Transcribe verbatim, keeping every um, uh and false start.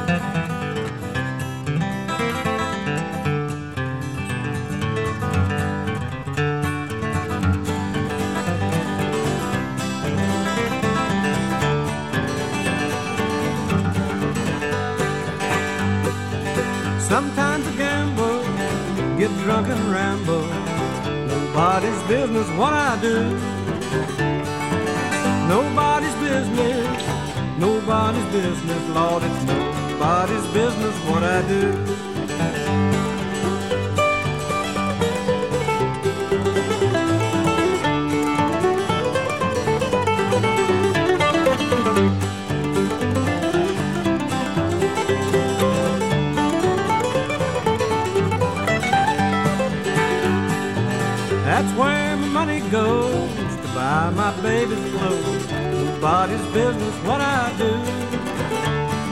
Sometimes I gamble, get drunk and ramble. Nobody's business what I do. Nobody's business, nobody's business, Lord, it's nobody's business what I do. That's where my money goes, to buy my baby's clothes. Nobody's business what I do.